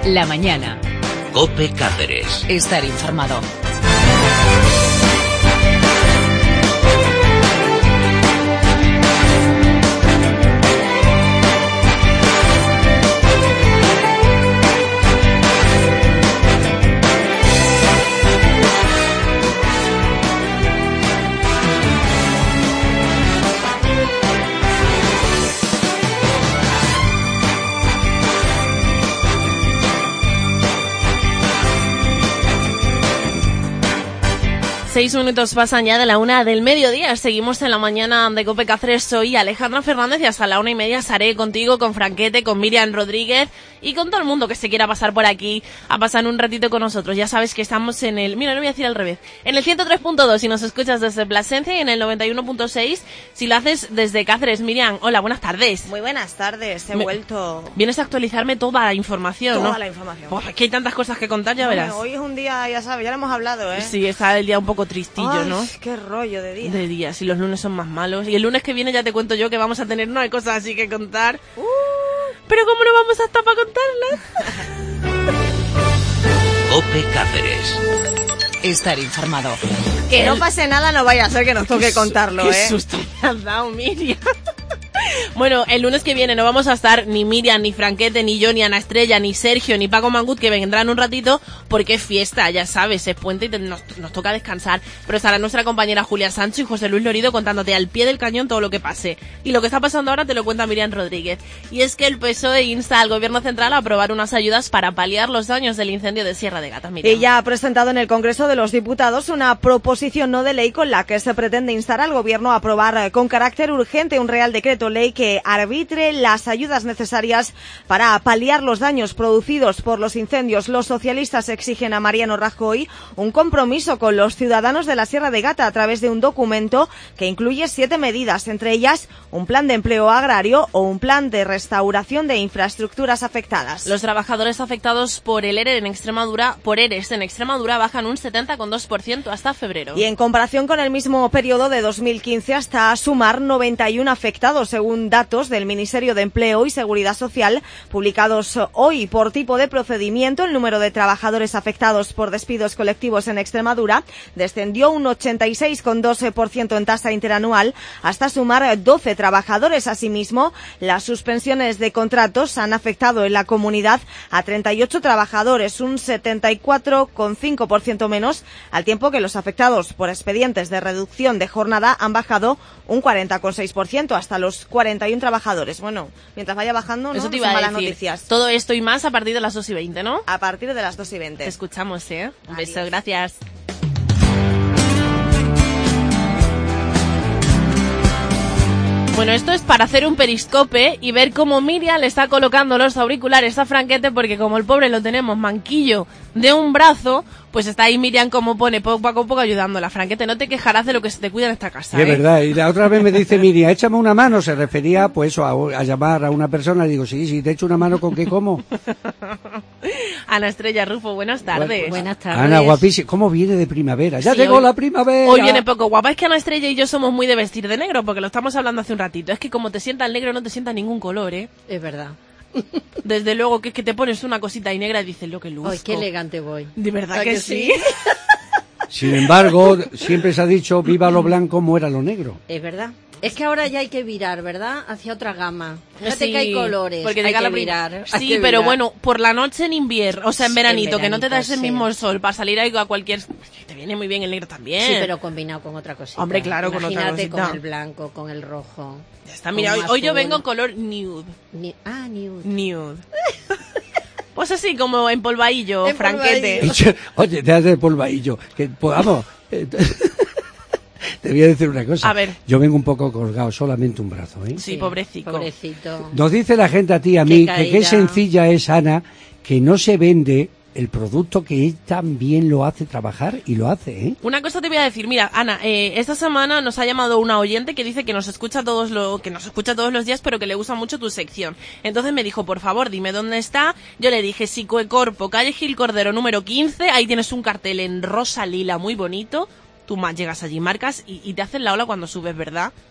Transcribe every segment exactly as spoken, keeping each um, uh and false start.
La mañana. COPE Cáceres. Estar informado. Seis minutos pasan ya de la una del mediodía. Seguimos en la mañana de COPE Cáceres. Soy Alejandra Fernández y hasta la una y media estaré contigo, con Franquete, con Miriam Rodríguez y con todo el mundo que se quiera pasar por aquí a pasar un ratito con nosotros. Ya sabes que estamos en el... Mira, lo voy a decir al revés. En el ciento tres punto dos si nos escuchas desde Plasencia y en el noventa y uno punto seis si lo haces desde Cáceres. Miriam, hola, buenas tardes. Muy buenas tardes, he Me... vuelto... Vienes a actualizarme toda la información, toda ¿no? Toda la información. Pues aquí hay tantas cosas que contar, ya verás. Bueno, hoy es un día, ya sabes, ya lo hemos hablado, ¿eh? Sí, está el día un poco tristillo, Ay, ¿no? Qué rollo de día. De días, y los lunes son más malos. Y el lunes que viene ya te cuento yo que vamos a tener no hay cosas así que contar. Uh, pero ¿cómo no vamos a estar para contarlas? COPE Cáceres. Estar informado. Que el... no pase nada, no vaya a ser que nos toque qué contarlo, qué ¿eh? Qué susto me has dado, Miriam. Bueno, el lunes que viene no vamos a estar ni Miriam, ni Franquete, ni yo, ni Ana Estrella, ni Sergio, ni Paco Mangut, que vendrán un ratito porque es fiesta, ya sabes, es puente y te, nos, nos toca descansar. Pero estará nuestra compañera Julia Sancho y José Luis Lorido contándote al pie del cañón todo lo que pase. Y lo que está pasando ahora te lo cuenta Miriam Rodríguez. Y es que el P S O E insta al Gobierno Central a aprobar unas ayudas para paliar los daños del incendio de Sierra de Gata. Miriam. Ella ha presentado en el Congreso de los Diputados una proposición no de ley con la que se pretende instar al Gobierno a aprobar con carácter urgente un Real Decreto Ley que arbitre las ayudas necesarias para paliar los daños producidos por los incendios. Los socialistas exigen a Mariano Rajoy un compromiso con los ciudadanos de la Sierra de Gata a través de un documento que incluye siete medidas, entre ellas un plan de empleo agrario o un plan de restauración de infraestructuras afectadas. Los trabajadores afectados por el ERE en Extremadura, por ERES en Extremadura bajan un setenta coma dos por ciento hasta febrero. Y en comparación con el mismo periodo de dos mil quince, hasta sumar noventa y uno afectados, según datos del Ministerio de Empleo y Seguridad Social publicados hoy. Por tipo de procedimiento, el número de trabajadores afectados por despidos colectivos en Extremadura descendió un ochenta y seis coma dos por ciento en tasa interanual hasta sumar doce trabajadores. Asimismo, las suspensiones de contratos han afectado en la comunidad a treinta y ocho trabajadores, un setenta y cuatro coma cinco por ciento menos, al tiempo que los afectados por expedientes de reducción de jornada han bajado un cuarenta coma seis por ciento hasta los cuarenta y uno trabajadores. Bueno, mientras vaya bajando, ¿no? Eso te no iba son a malas decir. Noticias. Todo esto y más a partir de las dos y veinte, ¿no? A partir de las dos y veinte. Te escuchamos, ¿eh? Un Adiós. beso, gracias. Bueno, esto es para hacer un periscope y ver cómo Miriam le está colocando los auriculares a Franquete, porque como el pobre lo tenemos manquillo de un brazo, pues está ahí Miriam como pone poco a poco ayudándola. Franquete, no te quejarás de lo que se te cuida en esta casa, Es ¿eh? verdad, y la otra vez me dice Miriam, échame una mano, se refería pues a, a llamar a una persona, y digo, sí, sí, te echo una mano, ¿con qué como? Ana Estrella Rufo, buenas tardes. Buenas tardes. Ana, guapísima, ¿cómo viene de primavera? Ya Sí, llegó hoy- la primavera. Hoy viene poco guapa. Es que Ana Estrella y yo somos muy de vestir de negro, porque lo estamos hablando hace un ratito. Es que como te sienta el negro, no te sienta ningún color, ¿eh? Es verdad. Desde luego que es que te pones una cosita ahí negra y dices lo que luzco. Ay, qué elegante voy. De verdad ¿A que, que sí. sí? Sin embargo, siempre se ha dicho, viva lo blanco, muera lo negro. Es verdad. Es que ahora ya hay que virar, ¿verdad? Hacia otra gama. Fíjate Sí, que hay colores. porque hay llega que la prim- virar. hay Sí, que pero virar. bueno, por la noche en invierno, o sea, en En veranito, que no te da veranito, ese sí. mismo sol para salir ahí a cualquier... Te viene muy bien el negro también. Sí, pero combinado con otra cosita. Hombre, claro, con otra Imagínate cosita. con el blanco, con el rojo. Ya está, mira, hoy, con hoy yo azul. vengo color nude. Ni- ah, nude. Nude. Pues así, como en polvadillo, Franquete. Empolvadillo. Oye, déjate de polvadillo, que pues, vamos... eh, Te voy a decir una cosa. A ver. Yo vengo un poco colgado, solamente un brazo, ¿eh? Sí, pobrecito. Pobrecito. Nos dice la gente a ti y a mí Qué que qué caída. sencilla es, Ana, que no se vende el producto que él también lo hace trabajar, y lo hace, ¿eh? Una cosa te voy a decir, mira, Ana, eh, esta semana nos ha llamado una oyente que dice que nos escucha todos lo, que nos escucha todos los días, pero que le gusta mucho tu sección. Entonces me dijo, por favor, dime dónde está. Yo le dije, Psicoecorpo, calle Gil Cordero número quince, ahí tienes un cartel en rosa lila muy bonito. Tú más llegas allí, marcas y, y te hacen la ola cuando subes, ¿verdad?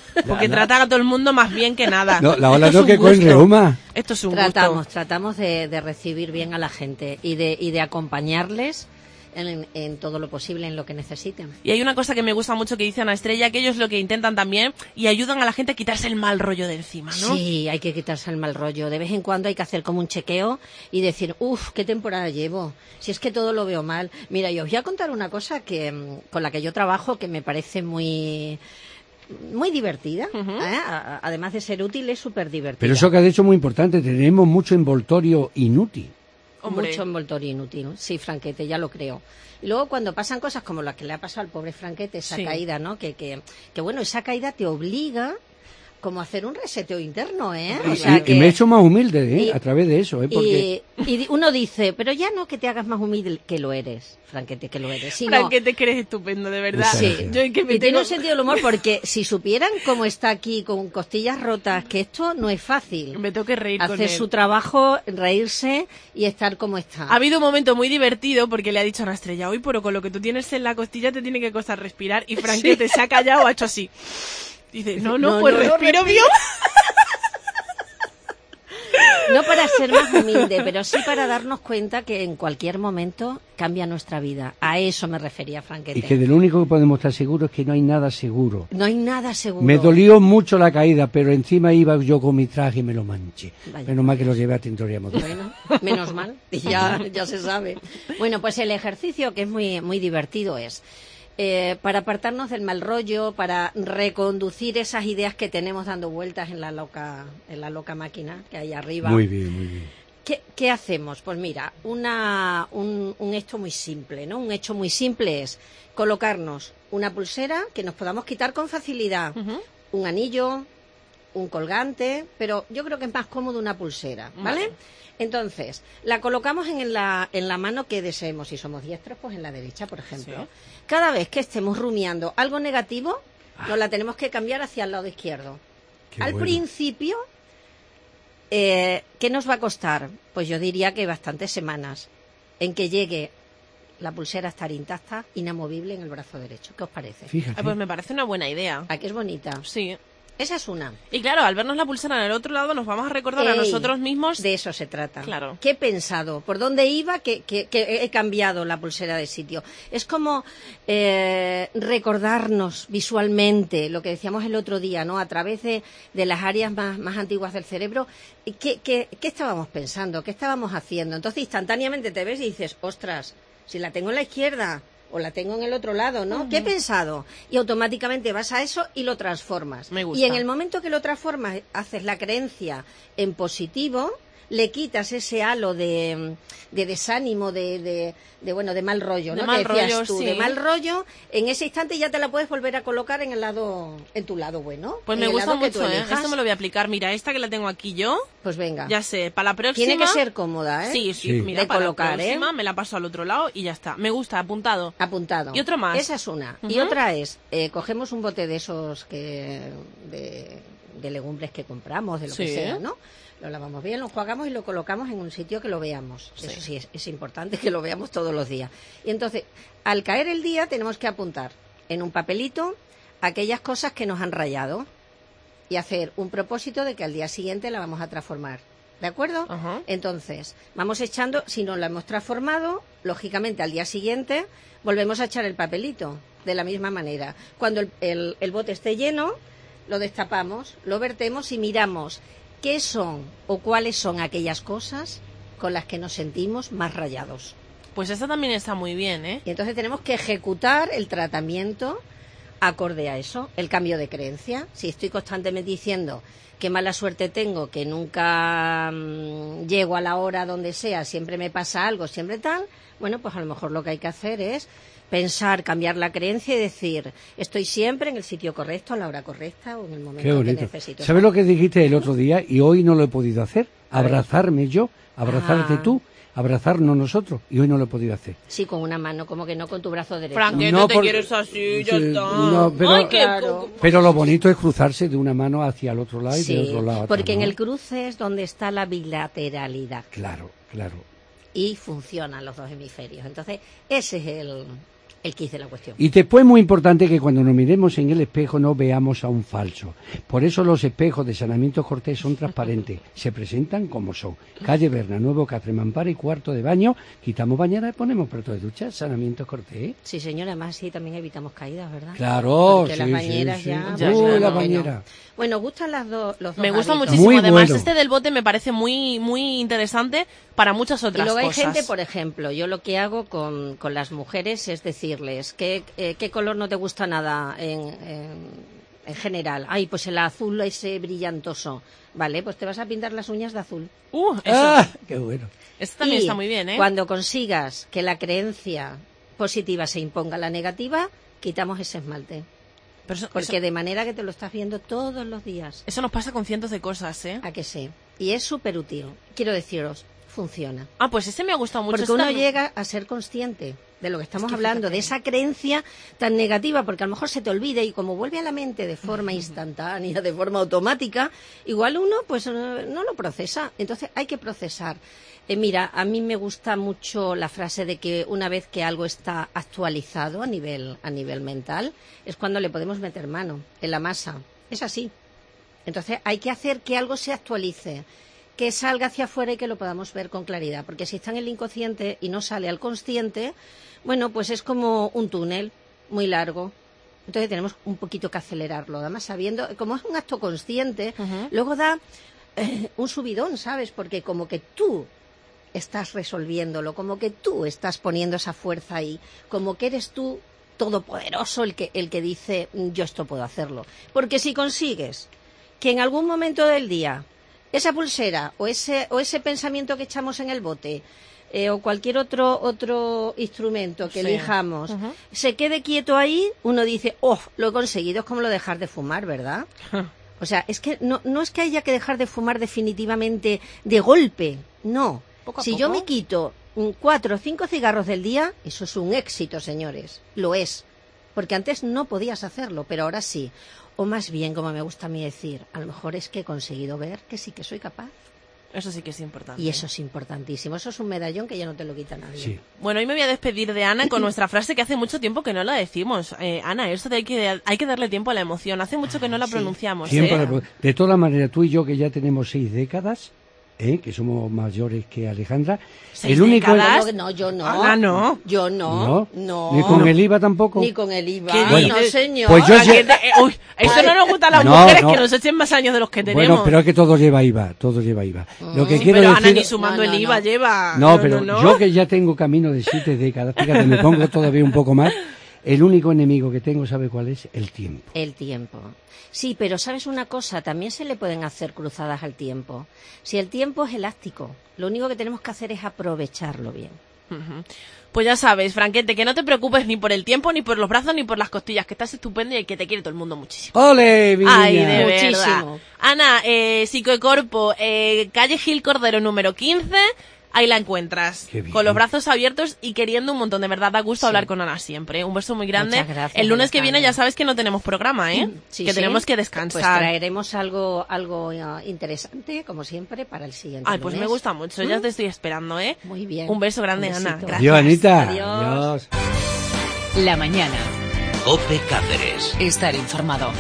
Porque La- tratan a todo el mundo más bien que nada. No, la ola Esto no es que un con gusto. reuma. Esto es un Tratamos, gusto. tratamos de, de recibir bien a la gente y de, y de acompañarles en, en todo lo posible, en lo que necesiten. Y hay una cosa que me gusta mucho que dice Ana Estrella, que ellos lo que intentan también y ayudan a la gente a quitarse el mal rollo de encima, ¿no? Sí, hay que quitarse el mal rollo. De vez en cuando hay que hacer como un chequeo y decir, uff, ¿qué temporada llevo? Si es que todo lo veo mal. Mira, yo os voy a contar una cosa que mm, con la que yo trabajo que me parece muy muy divertida. Ujú. ¿eh? A- a- Además de ser útil, es súper divertida. Pero eso que ha dicho es muy importante, tenemos mucho envoltorio inútil. Hombre. Mucho envoltorio inútil. Sí, Franquete, ya lo creo. Y luego cuando pasan cosas como la que le ha pasado al pobre Franquete, esa Sí. caída, ¿no? Que, que, que bueno, esa caída te obliga como a hacer un reseteo interno, ¿eh? O Y, sea y- y que- me he hecho más humilde ¿eh? y- a través de eso, ¿eh? Porque y, y di- uno dice, pero ya no que te hagas más humilde, que lo eres, Franquete, que lo eres. Sino, Franquete, que eres estupendo, de verdad. Muchas sí. gracias. Yo es que me Y tiene tengo- un sentido del humor porque si supieran cómo está aquí con costillas rotas, que esto no es fácil. me tengo que reír con Hacer él. su trabajo, reírse y estar como está. Ha habido un momento muy divertido porque le ha dicho a Ana Estrella, hoy, pero con lo que tú tienes en la costilla te tiene que costar respirar. Y Franquete se ha callado, ha hecho así. Dice, no, no, No, pues no, no, respiro bien. No para ser más humilde, pero sí para darnos cuenta que en cualquier momento cambia nuestra vida. A eso me refería Franquete. y que de lo único que podemos estar seguros es que no hay nada seguro. No hay nada seguro. Me dolió mucho la caída, pero encima iba yo con mi traje y me lo manché. Vaya. Menos mal que lo llevé a tintoría motor. Bueno, menos mal, ya, ya se sabe. Bueno, pues el ejercicio, que es muy, muy divertido, es eh, para apartarnos del mal rollo, para reconducir esas ideas que tenemos dando vueltas en la loca, en la loca máquina que hay arriba. Muy bien, muy bien. ¿Qué, qué hacemos? Pues mira, una, un, un hecho muy simple, ¿no? Un hecho muy simple es colocarnos una pulsera que nos podamos quitar con facilidad, Ujú. un anillo, un colgante, pero yo creo que es más cómodo una pulsera, ¿vale? Vale. Entonces, la colocamos en la, en la mano que deseemos. Si somos diestros, pues en la derecha, por ejemplo. Sí. Cada vez que estemos rumiando algo negativo, nos la tenemos que cambiar hacia el lado izquierdo. Qué Al bueno. principio, eh, ¿qué nos va a costar? Pues yo diría que bastantes semanas en que llegue la pulsera a estar intacta, inamovible en el brazo derecho. ¿Qué os parece? Fíjate. Ah, pues me parece una buena idea. ¿A qué es bonita? Sí. Esa es una. Y claro, al vernos la pulsera en el otro lado nos vamos a recordar a Ey, nosotros mismos. De eso se trata. Claro. ¿Qué he pensado? ¿Por dónde iba? Que, que- que he cambiado la pulsera de sitio. Es como eh, recordarnos visualmente lo que decíamos el otro día, ¿no? A través de, de las áreas más, más antiguas del cerebro. ¿Qué, qué, ¿Qué estábamos pensando? ¿Qué estábamos haciendo? Entonces instantáneamente te ves y dices, ostras, si la tengo en la izquierda o la tengo en el otro lado, ¿no? ¿Qué he pensado? Y automáticamente vas a eso y lo transformas. Me gusta. Y en el momento que lo transformas, haces la creencia en positivo, le quitas ese halo de, de desánimo, de, de, de, bueno, de mal rollo, De ¿no? mal Que decías rollo, tú, sí. de mal rollo, en ese instante ya te la puedes volver a colocar en el lado, en tu lado bueno. Pues en me el gusta lado que tú mucho, ¿eh? elijas. Esto me lo voy a aplicar. Mira, esta que la tengo aquí yo, Pues venga. ya sé, para la próxima... Tiene que ser cómoda, ¿eh? Sí, sí, Sí. mira, De para colocar, la ¿eh? próxima me la paso al otro lado y ya está. Me gusta, apuntado. Apuntado. Y otro más. Esa es una. Y Ujú. otra es, eh, cogemos un bote de esos que de, de legumbres que compramos, de lo que Sí. sea, ¿no? Lo lavamos bien, lo enjuagamos y lo colocamos en un sitio que lo veamos. Eso sí, es, es importante que lo veamos todos los días. Y entonces, al caer el día, tenemos que apuntar en un papelito aquellas cosas que nos han rayado y hacer un propósito de que al día siguiente la vamos a transformar. ¿De acuerdo? Ajá. Entonces, vamos echando, si no la hemos transformado, lógicamente al día siguiente volvemos a echar el papelito de la misma manera. Cuando el, el- el bote esté lleno, lo destapamos, lo vertemos y miramos qué son o cuáles son aquellas cosas con las que nos sentimos más rayados. Pues esta también está muy bien, ¿eh? Y entonces tenemos que ejecutar el tratamiento acorde a eso, el cambio de creencia. Si estoy constantemente diciendo qué mala suerte tengo, que nunca mmm, llego a la hora donde sea, siempre me pasa algo, siempre tal, bueno, pues a lo mejor lo que hay que hacer es pensar, cambiar la creencia y decir, estoy siempre en el sitio correcto, a la hora correcta o en el momento Qué que bonito. necesito. ¿Sabes lo que dijiste el otro día? Y hoy no lo he podido hacer. Abrazarme yo, abrazarte Ah. tú, abrazarnos nosotros. Y hoy no lo he podido hacer. Sí, con una mano, como que no con tu brazo derecho. Franquete, No, te porque- quieres así, ya sí, está. no, pero- Ay, qué... Claro. Pero lo bonito es cruzarse de una mano hacia el otro lado y Sí, del otro lado. a otra, porque en ¿no? el cruce es donde está la bilateralidad. Claro, claro. Y funcionan los dos hemisferios. Entonces, ese es el, el quiz de la cuestión. Y después es muy importante que cuando nos miremos en el espejo no veamos a un falso. Por eso los espejos de Saneamientos Cortés son transparentes, se presentan como son. Calle Berna, Nuevo Cáceres, Mampara y cuarto de baño, quitamos bañera y ponemos plato de ducha, Saneamientos Cortés. Sí, señora, además sí también evitamos caídas, ¿verdad? Claro, porque sí, las bañeras sí, sí. ya... Ya, Uy, ya, la no, bañera. Bueno, gustan las dos, los dos Me gusta hábitos. muchísimo. Muy Además, bueno. este del bote me parece muy muy interesante para muchas Y otras luego hay cosas. gente, por ejemplo, yo lo que hago con, con las mujeres es decirles, ¿qué, eh, ¿qué color no te gusta nada en, en, en general? Ay, pues el azul ese brillantoso. Vale, pues te vas a pintar las uñas de azul. Uh, eso. ¡Ah! ¡Qué bueno! Esto también Y está muy bien, ¿eh? cuando consigas que la creencia positiva se imponga a la negativa, quitamos ese esmalte. Pero eso, Porque eso- de manera que te lo estás viendo todos los días. eso nos pasa con cientos de cosas, ¿eh? ¿A que sí? Y es súper útil. Quiero deciros, funciona. Ah, pues ese me ha gustado mucho. Porque Ese uno también- llega a ser consciente de lo que estamos Es que hablando, fíjate. de esa creencia tan negativa, porque a lo mejor se te olvida y como vuelve a la mente de forma instantánea, de forma automática, igual uno pues eh, no lo procesa. Entonces hay que procesar. Eh, mira, a mí me gusta mucho la frase de que una vez que algo está actualizado a nivel, a nivel mental, es cuando le podemos meter mano en la masa. Es así. Entonces hay que hacer que algo se actualice, que salga hacia afuera y que lo podamos ver con claridad. Porque si está en el inconsciente y no sale al consciente, bueno, pues es como un túnel muy largo. Entonces tenemos un poquito que acelerarlo. Además, sabiendo, como es un acto consciente, Ujú. luego da eh, un subidón, ¿sabes? Porque como que tú estás resolviéndolo, como que tú estás poniendo esa fuerza ahí, como que eres tú todopoderoso el que, el que dice, yo esto puedo hacerlo. Porque si consigues que en algún momento del día esa pulsera o ese, o ese pensamiento que echamos en el bote eh, o cualquier otro, otro instrumento que Sí. elijamos Ujú. se quede quieto ahí, uno dice, oh, lo he conseguido, es como lo de dejar de fumar, ¿verdad? O sea, es que no, no es que haya que dejar de fumar definitivamente de golpe, no. Poco a Si yo poco. me quito mm, cuatro o cinco cigarros del día, eso es un éxito, señores. Lo es. Porque antes no podías hacerlo, pero ahora sí. O más bien, como me gusta a mí decir, a lo mejor es que he conseguido ver que sí que soy capaz. Eso sí que es importante. Y eso es importantísimo. Eso es un medallón que ya no te lo quita nadie. Sí. Bueno, hoy me voy a despedir de Ana con nuestra frase que hace mucho tiempo que no la decimos. Eh, Ana, esto de hay que, hay que darle tiempo a la emoción. Hace mucho que no la Sí. pronunciamos. Siempre, ¿eh? de todas maneras, tú y yo que ya tenemos seis décadas, ¿eh? Que somos mayores que Alejandra, ¿Seis el único... décadas? No, no, yo no. Ana, no. Yo no. ¿No? No. Ni con el I V A tampoco. Ni con el I V A. ¿Qué no, dices? señor. Pues yo Ah, sé- que te- eh, uy, eso no nos gusta a las No, mujeres, no. que nos echen más años de los que tenemos. Bueno, pero es que todo lleva I V A, todo lleva I V A. Lo que Sí, quiero pero Ana decir... ni sumando No, no, el I V A no. lleva. No, pero yo que ya tengo camino de siete décadas, fíjate, me pongo todavía un poco más, el único enemigo que tengo, ¿sabe cuál es? El tiempo. El tiempo. Sí, pero ¿sabes una cosa? También se le pueden hacer cruzadas al tiempo. Si el tiempo es elástico, lo único que tenemos que hacer es aprovecharlo bien. Ujú. Pues ya sabes, Franquete, que no te preocupes ni por el tiempo, ni por los brazos, ni por las costillas, que estás estupendo y que te quiere todo el mundo muchísimo. ¡Ole, mi Ay, niña! de Muchísimo. verdad. Ana, eh, Psicocorpo, eh, calle Gil Cordero número quince, ahí la encuentras. Qué bien. Con los brazos abiertos y queriendo un montón. De verdad, da gusto hablar con Ana siempre. Un beso muy grande. Muchas gracias, El lunes que Alejandra. viene ya sabes que no tenemos programa, ¿eh? Sí, que sí. tenemos que Pues descansar. traeremos algo, algo eh, interesante, como siempre, para el siguiente Ay, pues lunes. me gusta mucho. Ya te estoy esperando, ¿eh? Muy bien. Un beso grande, Un Ana. besito. Gracias. Adiós, Anita. Adiós. Adiós. La mañana. COPE Cáceres. Estar informado.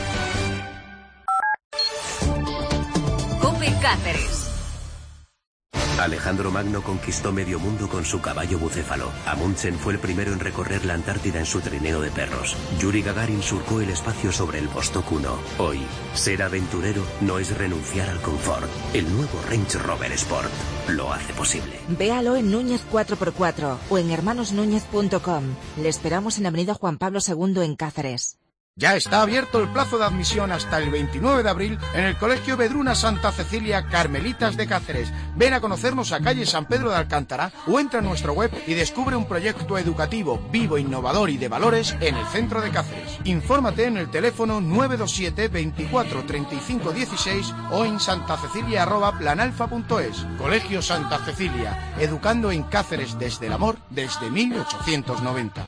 COPE Cáceres. Alejandro Magno conquistó medio mundo con su caballo bucéfalo. Amundsen fue el primero en recorrer la Antártida en su trineo de perros. Yuri Gagarin surcó el espacio sobre el Vostok uno. Hoy, ser aventurero no es renunciar al confort. El nuevo Range Rover Sport lo hace posible. Véalo en Núñez cuatro por cuatro o en hermanos núñez punto com. Le esperamos en Avenida Juan Pablo segundo en Cáceres. Ya está abierto el plazo de admisión hasta el veintinueve de abril en el Colegio Vedruna Santa Cecilia Carmelitas de Cáceres. Ven a conocernos a calle San Pedro de Alcántara o entra a nuestra web y descubre un proyecto educativo vivo, innovador y de valores en el centro de Cáceres. Infórmate en el teléfono nueve dos siete, veinticuatro, treinta y cinco dieciséis o en santacecilia arroba planalfa punto es. Colegio Santa Cecilia, educando en Cáceres desde el amor desde mil ochocientos noventa.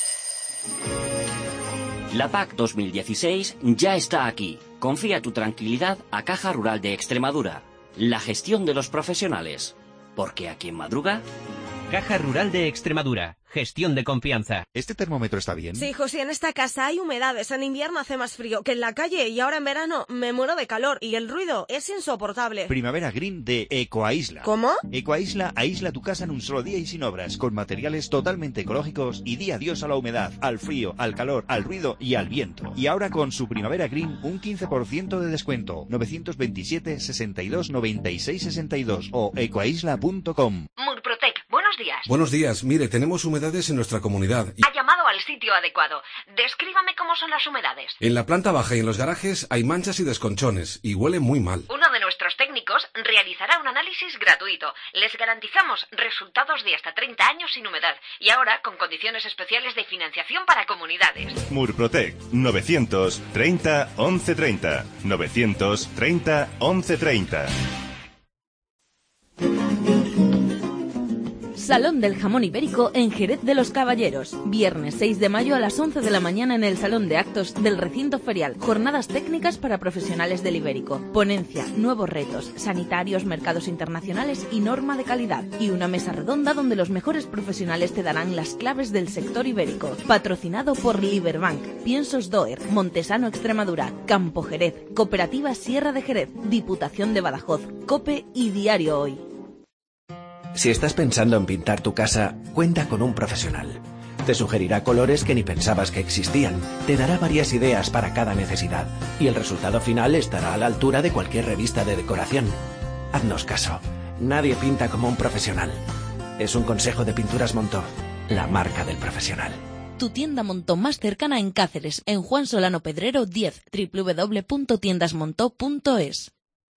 La P A C dos mil dieciséis ya está aquí. Confía tu tranquilidad a Caja Rural de Extremadura. La gestión de los profesionales. Porque a quien madruga, Caja Rural de Extremadura. Gestión de confianza. ¿Este termómetro está bien? Sí, José, en esta casa hay humedades. En invierno hace más frío que en la calle y ahora en verano me muero de calor y el ruido es insoportable. Primavera Green de Ecoaisla. ¿Cómo? Ecoaisla aísla tu casa en un solo día y sin obras, con materiales totalmente ecológicos y di adiós a la humedad, al frío, al calor, al ruido y al viento. Y ahora con su Primavera Green un quince por ciento de descuento. nueve dos siete, sesenta y dos, noventa y seis, sesenta y dos o ecoaisla punto com. Murprotec, buenos días. Buenos días, mire, tenemos humedades en nuestra comunidad. Y... Ha llamado al sitio adecuado. Descríbame cómo son las humedades. En la planta baja y en los garajes hay manchas y desconchones y huele muy mal. Uno de nuestros técnicos realizará un análisis gratuito. Les garantizamos resultados de hasta treinta años sin humedad y ahora con condiciones especiales de financiación para comunidades. Murprotec, novecientos treinta, once treinta. novecientos treinta, once treinta. Salón del Jamón Ibérico en Jerez de los Caballeros. Viernes seis de mayo a las once de la mañana en el Salón de Actos del Recinto Ferial. Jornadas técnicas para profesionales del ibérico. Ponencia, nuevos retos, sanitarios, mercados internacionales y norma de calidad. Y una mesa redonda donde los mejores profesionales te darán las claves del sector ibérico. Patrocinado por Liberbank, Piensos Doer, Montesano Extremadura, Campo Jerez, Cooperativa Sierra de Jerez, Diputación de Badajoz, COPE y Diario Hoy. Si estás pensando en pintar tu casa, cuenta con un profesional. Te sugerirá colores que ni pensabas que existían, te dará varias ideas para cada necesidad y el resultado final estará a la altura de cualquier revista de decoración. Haznos caso, nadie pinta como un profesional. Es un consejo de Pinturas Montó, la marca del profesional. Tu tienda Montó más cercana en Cáceres, en Juan Solano Pedrero diez, doble u doble u doble u punto tiendas montó punto es.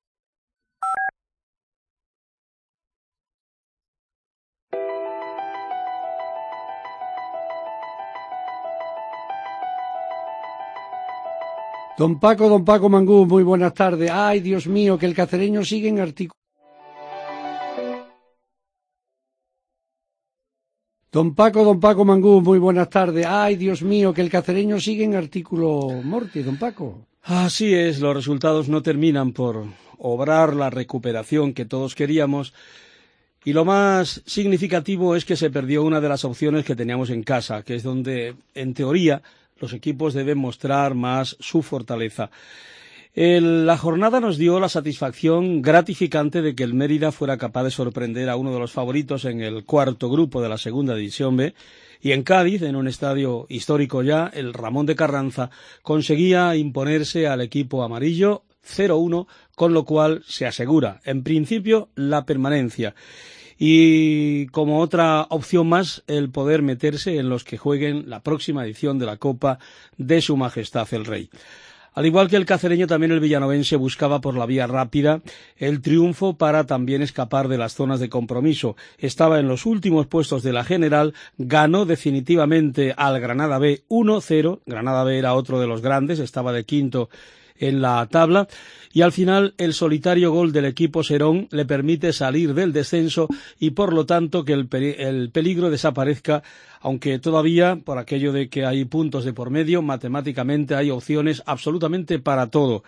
Don Paco, don Paco Mangú, muy buenas tardes. Ay, Dios mío, que el cacereño sigue en artículo. Don Paco, don Paco Mangú, muy buenas tardes. Ay, Dios mío, que el cacereño sigue en artículo mortis, don Paco. Así es, los resultados no terminan por obrar la recuperación que todos queríamos. Y lo más significativo es que se perdió una de las opciones que teníamos en casa, que es donde, en teoría, los equipos deben mostrar más su fortaleza. El, la jornada nos dio la satisfacción gratificante de que el Mérida fuera capaz de sorprender a uno de los favoritos en el cuarto grupo de la Segunda División B, y en Cádiz, en un estadio histórico ya, el Ramón de Carranza conseguía imponerse al equipo amarillo cero uno, con lo cual se asegura, en principio, la permanencia. Y como otra opción más, el poder meterse en los que jueguen la próxima edición de la Copa de Su Majestad el Rey. Al igual que el cacereño, también el villanovense buscaba por la vía rápida el triunfo para también escapar de las zonas de compromiso. Estaba en los últimos puestos de la general, ganó definitivamente al Granada B uno cero. Granada B era otro de los grandes, estaba de quinto en la tabla, y al final el solitario gol del equipo Serón le permite salir del descenso y por lo tanto que el, pe- el peligro desaparezca, aunque todavía, por aquello de que hay puntos de por medio, matemáticamente hay opciones absolutamente para todo.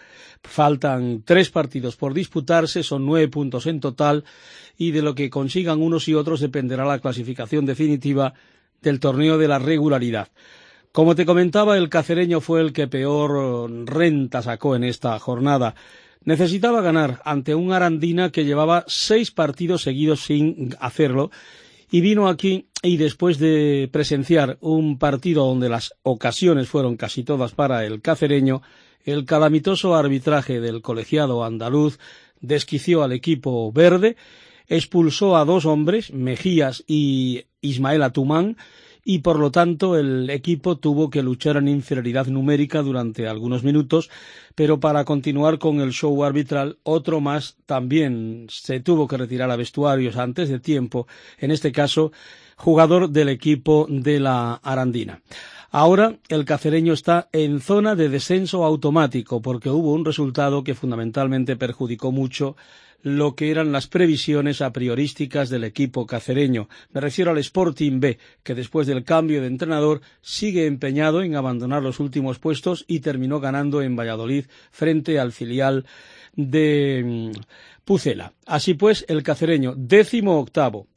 Faltan tres partidos por disputarse, son nueve puntos en total, y de lo que consigan unos y otros dependerá la clasificación definitiva del torneo de la regularidad. Como te comentaba, el cacereño fue el que peor renta sacó en esta jornada. Necesitaba ganar ante un Arandina que llevaba seis partidos seguidos sin hacerlo, y vino aquí y después de presenciar un partido donde las ocasiones fueron casi todas para el cacereño, el calamitoso arbitraje del colegiado andaluz desquició al equipo verde, expulsó a dos hombres, Mejías y Ismael Atumán, y por lo tanto el equipo tuvo que luchar en inferioridad numérica durante algunos minutos, pero para continuar con el show arbitral, otro más también se tuvo que retirar a vestuarios antes de tiempo, en este caso jugador del equipo de la Arandina. Ahora el cacereño está en zona de descenso automático porque hubo un resultado que fundamentalmente perjudicó mucho lo que eran las previsiones a priorísticas del equipo cacereño. Me refiero al Sporting B, que después del cambio de entrenador sigue empeñado en abandonar los últimos puestos y terminó ganando en Valladolid frente al filial de Pucela. Así pues, el cacereño, décimo octavo.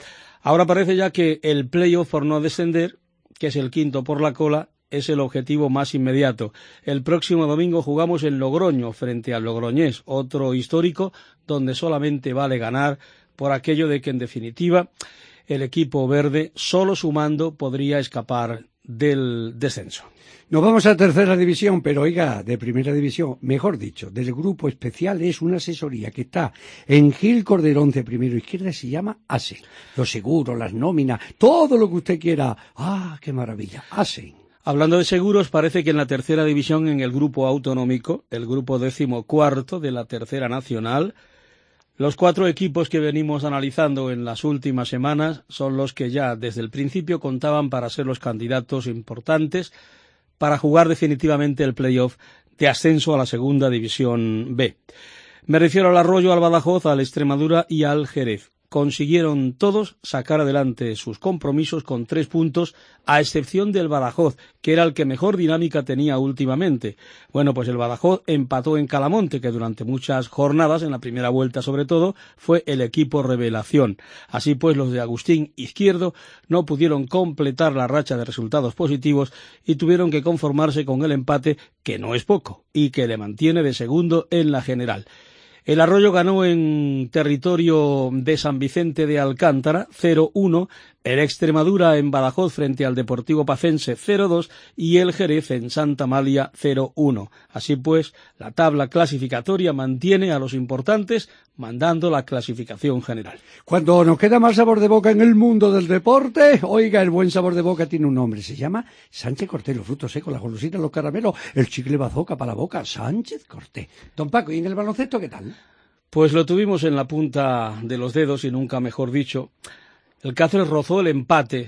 Ahora parece ya que el playoff por no descender, que es el quinto por la cola, es el objetivo más inmediato. El próximo domingo jugamos en Logroño frente al Logroñés, otro histórico donde solamente vale ganar por aquello de que en definitiva el equipo verde solo sumando podría escapar del descenso. Nos vamos a tercera división, pero oiga, de primera división, mejor dicho, del grupo especial es una asesoría que está en Gil Corderón de primero izquierda, se llama ASE. Los seguros, las nóminas, todo lo que usted quiera. ¡Ah, qué maravilla! ASE. Hablando de seguros, parece que en la tercera división, en el grupo autonómico, el grupo decimocuarto de la tercera nacional, los cuatro equipos que venimos analizando en las últimas semanas son los que ya desde el principio contaban para ser los candidatos importantes para jugar definitivamente el playoff de ascenso a la segunda división B. Me refiero al Arroyo, al Badajoz, al Extremadura y al Jerez. Consiguieron todos sacar adelante sus compromisos con tres puntos, a excepción del Badajoz, que era el que mejor dinámica tenía últimamente. Bueno, pues el Badajoz empató en Calamonte, que durante muchas jornadas, en la primera vuelta sobre todo, fue el equipo revelación. Así pues, los de Agustín Izquierdo no pudieron completar la racha de resultados positivos y tuvieron que conformarse con el empate, que no es poco, y que le mantiene de segundo en la general. El Arroyo ganó en territorio de San Vicente de Alcántara cero uno, el Extremadura en Badajoz frente al Deportivo Pacense cero dos y el Jerez en Santa Amalia cero uno. Así pues, la tabla clasificatoria mantiene a los importantes mandando la clasificación general. Cuando nos queda más sabor de boca en el mundo del deporte, oiga, el buen sabor de boca tiene un nombre, se llama Sánchez Cortés, los frutos secos, las golosinas, los caramelos, el chicle bazooka para la boca, Sánchez Cortés. Don Paco, ¿y en el baloncesto qué tal? Pues lo tuvimos en la punta de los dedos y nunca mejor dicho. El Cáceres rozó el empate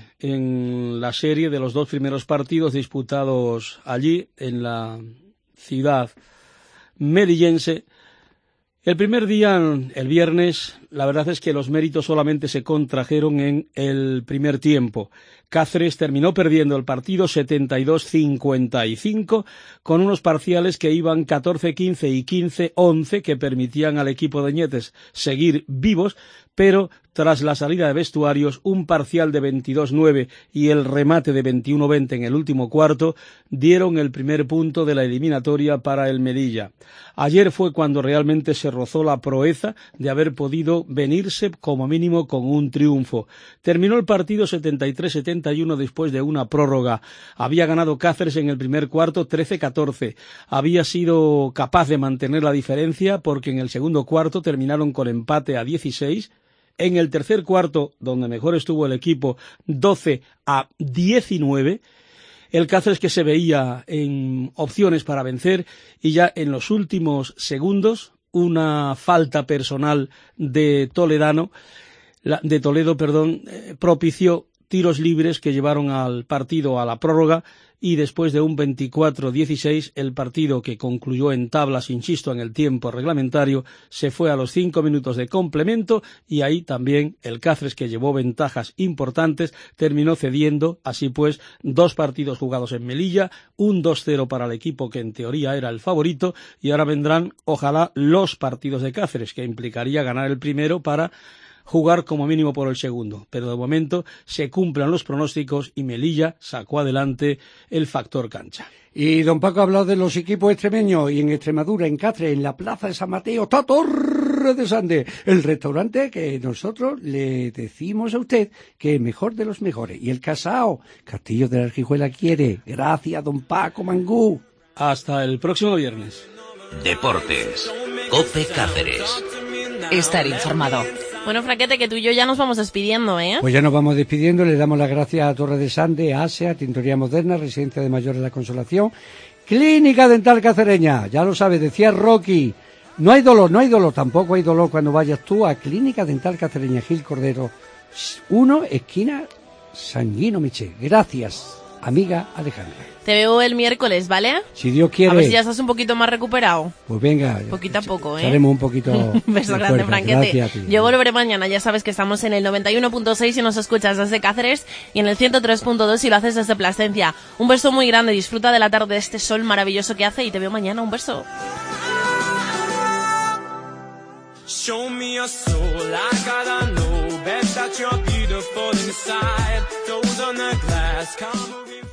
en la serie de los dos primeros partidos disputados allí en la ciudad melillense. El primer día, el viernes, la verdad es que los méritos solamente se contrajeron en el primer tiempo. Cáceres terminó perdiendo el partido setenta y dos a cincuenta y cinco con unos parciales que iban catorce quince y quince once que permitían al equipo de Ñetes seguir vivos, pero tras la salida de vestuarios, un parcial de veintidós nueve y el remate de veintiuno veinte en el último cuarto dieron el primer punto de la eliminatoria para el Melilla. Ayer fue cuando realmente se rozó la proeza de haber podido venirse como mínimo con un triunfo. Terminó el partido setenta y tres a setenta y uno después de una prórroga. Había ganado Cáceres en el primer cuarto trece a catorce. Había sido capaz de mantener la diferencia porque en el segundo cuarto terminaron con empate a dieciséis. En el tercer cuarto, donde mejor estuvo el equipo, doce a diecinueve, el Cáceres que se veía en opciones para vencer y ya en los últimos segundos, una falta personal de Toledano, de Toledo, perdón, eh, propició tiros libres que llevaron al partido a la prórroga y después de un veinticuatro a dieciséis el partido, que concluyó en tablas, insisto, en el tiempo reglamentario, se fue a los cinco minutos de complemento y ahí también el Cáceres, que llevó ventajas importantes, terminó cediendo. Así pues, dos partidos jugados en Melilla, un dos cero para el equipo que en teoría era el favorito, y ahora vendrán, ojalá, los partidos de Cáceres, que implicaría ganar el primero para jugar como mínimo por el segundo, pero de momento se cumplen los pronósticos y Melilla sacó adelante el factor cancha. Y don Paco ha hablado de los equipos extremeños, y en Extremadura, en Cáceres, en la plaza de San Mateo, está Torre de Sande, el restaurante que nosotros le decimos a usted que es mejor de los mejores. Y el Casao, Castillo de la Argijuela quiere. Gracias, don Paco Mangú. Hasta el próximo viernes. Deportes. COPE Cáceres. Estar informado. Bueno, Franquete, que tú y yo ya nos vamos despidiendo, ¿eh? Pues ya nos vamos despidiendo, le damos las gracias a Torre de Sande, a ASEA, Tintoría Moderna, Residencia de Mayores de la Consolación, Clínica Dental Cacereña, ya lo sabes, decía Rocky, no hay dolor, no hay dolor, tampoco hay dolor cuando vayas tú a Clínica Dental Cacereña, Gil Cordero uno, esquina Sanguino Miché. Gracias, amiga Alejandra. Te veo el miércoles, ¿vale? Si Dios quiere. A ver si ya estás un poquito más recuperado. Pues venga. Poquito a poco, ¿eh? Haremos un poquito. Un beso grande, Franquete. Ti, Yo volveré mañana, ya sabes que estamos en el noventa y uno punto seis si nos escuchas desde Cáceres y en el ciento tres punto dos si lo haces desde Plasencia. Un beso muy grande, disfruta de la tarde, de este sol maravilloso que hace y te veo mañana. Un beso. Show me a soul, I gotta know better. that you're beautiful inside. Those on the glass, come